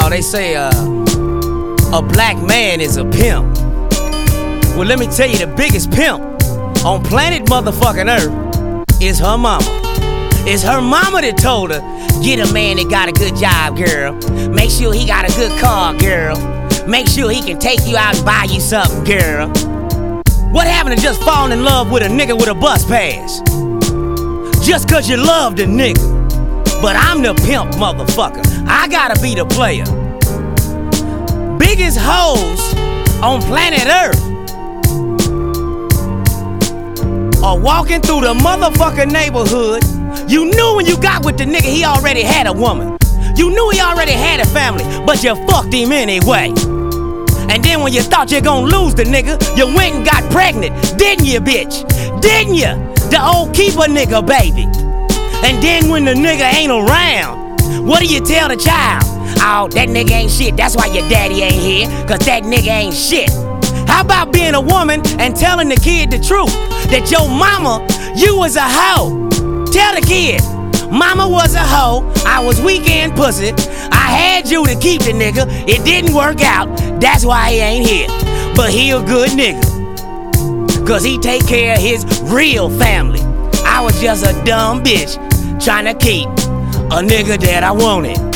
they say a black man is a pimp. Well, let me tell you, the biggest pimp on planet motherfucking Earth is her mama. It's her mama that told her, get a man that got a good job, girl. Make sure he got a good car, girl. Make sure he can take you out and buy you something, girl. What happened to just falling in love with a nigga with a bus pass? Just cause you love the nigga. But I'm the pimp, motherfucker. I gotta be the player. Biggest hoes on planet Earth are walking through the motherfucking neighborhood. You knew when you got with the nigga he already had a woman. You knew he already had a family, but you fucked him anyway. And then when you thought you gonna lose the nigga, you went and got pregnant, didn't you, bitch? Didn't you? The old keeper nigga, baby. And then when the nigga ain't around, what do you tell the child? Oh, that nigga ain't shit, that's why your daddy ain't here, cause that nigga ain't shit. How about being a woman and telling the kid the truth? That your mama, you was a hoe. Tell the kid, mama was a hoe, I was weekend pussy, I had you to keep the nigga, it didn't work out, that's why he ain't here. But he a good nigga, cause he take care of his real family. I was just a dumb bitch trying to keep a nigga that I wanted.